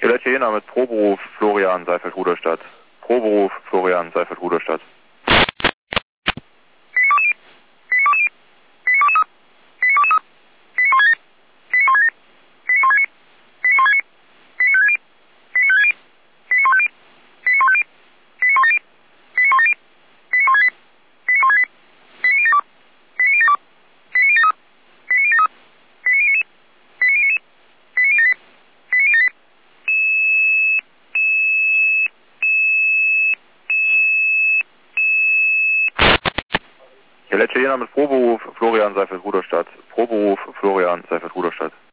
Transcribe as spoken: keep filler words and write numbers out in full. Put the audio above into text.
Hier Italiener mit Proberuf Florian Seifert-Ruderstadt. Proberuf Florian Seifert-Ruderstadt. Hier Italiener mit Proberuf Florian Seifert-Ruderstadt. Proberuf Florian Seifert-Ruderstadt.